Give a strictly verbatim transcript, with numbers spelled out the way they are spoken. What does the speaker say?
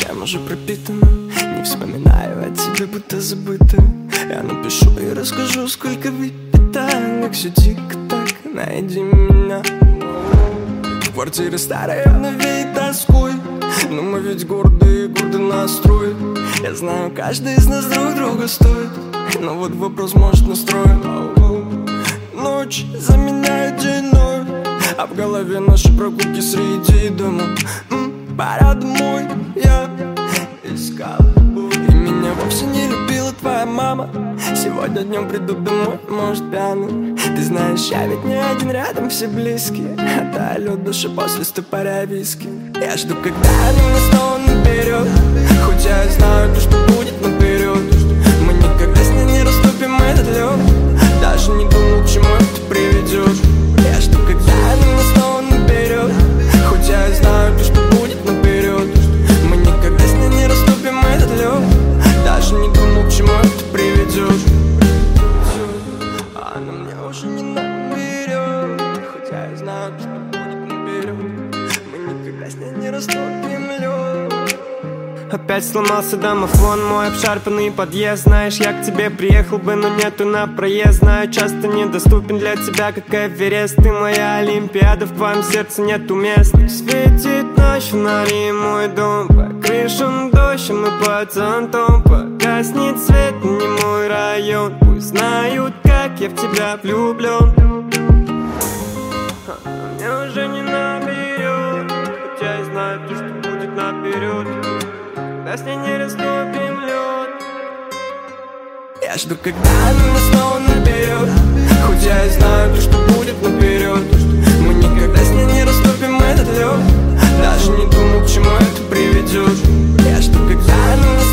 Чем уже пропитана, не вспоминаю о тебе, будто забыто. Я напишу и расскажу, сколько выпито, как все тик-так, найди меня. Квартира старая, обновей тоской, но мы ведь гордые, гордый настрой. Я знаю, каждый из нас друг друга стоит, но вот вопрос, может, настроен. Ночь заменяет день, а в голове наши прогулки среди дома. М, Пора домой, я искал тобой. И меня вовсе не любила твоя мама. Сегодня днем приду домой, может, пьяный. Ты знаешь, я ведь не один, рядом все близкие. Отдалю душу после стопоря виски. Я жду, когда они меня снова наберет, хоть я и знаю то, что будет наперед. Мы никогда с ней не расступим этот лед. Даже не думал, к чему это приведет. Я жду, когда она меня снова наберет, хоть я и знаю то, что будет наперед. Мы никогда с ней не расступим этот лед. Даже не думал, к чему это приведет. Она мне уже не наберет, хоть я и знаю то, что будет наперед. Мы никогда с ней не расступим лед. Опять сломался домофон, мой обшарпанный подъезд. Знаешь, я к тебе приехал бы, но нету на проезд. Знаю, часто недоступен для тебя, как Эверест. Ты моя Олимпиада, в твоем сердце нету мест. Светит ночь, фонари, мой дом по крышам дождь, мы под зонтом. Погаснет свет, не мой район. Пусть знают, как я в тебя влюблен. Мне уже не наберет, хотя я знаю то, что будет наперед. Да с ней не растопим лед. Я жду, когда она меня снова наберет, хоть я и знаю то, что будет наперед. Мы никогда с ней не расступим этот лед. Даже не думал, к чему это приведет. Я жду, когда она меня